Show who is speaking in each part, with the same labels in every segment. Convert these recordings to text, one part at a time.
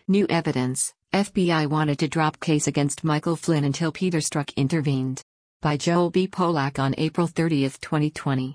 Speaker 1: New evidence: FBI wanted to drop case against Michael Flynn until Peter Strzok intervened. By Joel B. Polak on April 30, 2020.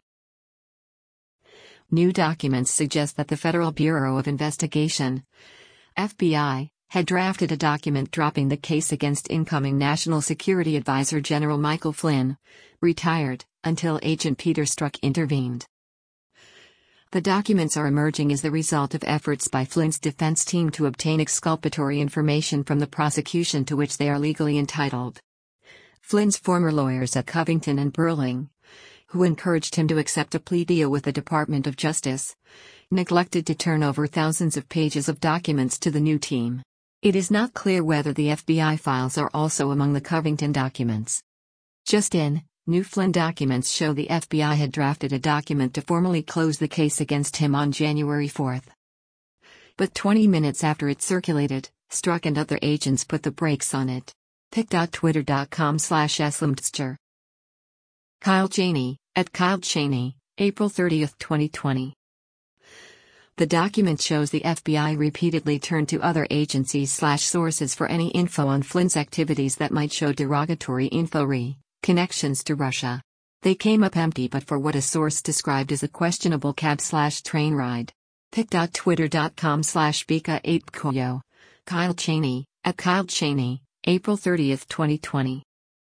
Speaker 1: New documents suggest that the Federal Bureau of Investigation, FBI, had drafted a document dropping the case against incoming National Security Advisor General Michael Flynn, retired, until Agent Peter Strzok intervened. The documents are emerging as the result of efforts by Flynn's defense team to obtain exculpatory information from the prosecution to which they are legally entitled. Flynn's former lawyers at Covington and Burling, who encouraged him to accept a plea deal with the Department of Justice, neglected to turn over thousands of pages of documents to the new team. It is not clear whether the FBI files are also among the Covington documents. New Flynn documents show the FBI had drafted a document to formally close the case against him on January 4. But 20 minutes after it circulated, Strzok and other agents put the brakes on it. pic.twitter.com/eslamtster. Kyle Cheney, at Kyle Cheney, April 30, 2020. The document shows the FBI repeatedly turned to other agencies/sources for any info on Flynn's activities that might show derogatory info connections to Russia. They came up empty but for what a source described as a questionable cab/train ride. pic.twitter.com/bika8pkoyo. Kyle Cheney, at Kyle Cheney, April 30, 2020.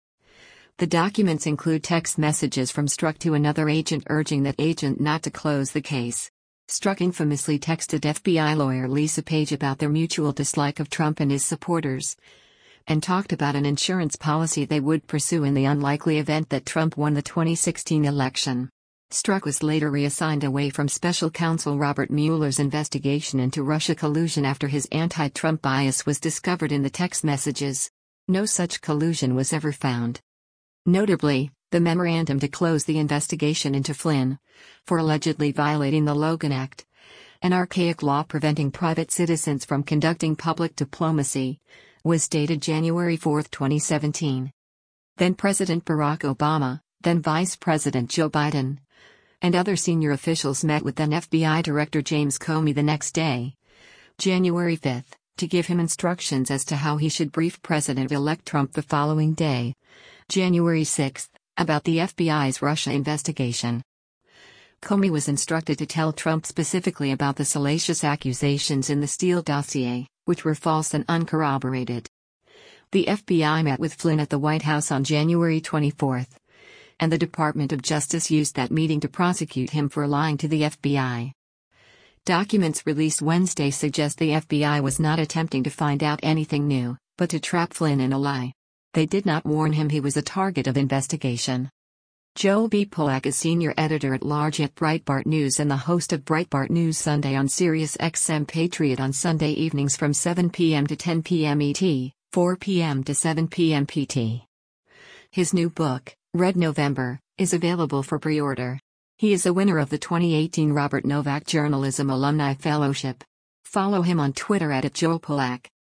Speaker 1: The documents include text messages from Strzok to another agent urging that agent not to close the case. Strzok infamously texted FBI lawyer Lisa Page about their mutual dislike of Trump and his supporters, and talked about an insurance policy they would pursue in the unlikely event that Trump won the 2016 election. Strzok was later reassigned away from special counsel Robert Mueller's investigation into Russia collusion after his anti-Trump bias was discovered in the text messages. No such collusion was ever found. Notably, the memorandum to close the investigation into Flynn, for allegedly violating the Logan Act, an archaic law preventing private citizens from conducting public diplomacy, was dated January 4, 2017. Then President Barack Obama, then Vice President Joe Biden, and other senior officials met with then FBI Director James Comey the next day, January 5, to give him instructions as to how he should brief President-elect Trump the following day, January 6, about the FBI's Russia investigation. Comey was instructed to tell Trump specifically about the salacious accusations in the Steele dossier, which were false and uncorroborated. The FBI met with Flynn at the White House on January 24, and the Department of Justice used that meeting to prosecute him for lying to the FBI. Documents released Wednesday suggest the FBI was not attempting to find out anything new, but to trap Flynn in a lie. They did not warn him he was a target of investigation. Joel B. Polak is senior editor-at-large at Breitbart News and the host of Breitbart News Sunday on Sirius XM Patriot on Sunday evenings from 7 p.m. to 10 p.m. ET, 4 p.m. to 7 p.m. PT. His new book, Red November, is available for pre-order. He is a winner of the 2018 Robert Novak Journalism Alumni Fellowship. Follow him on Twitter @JoelPolak.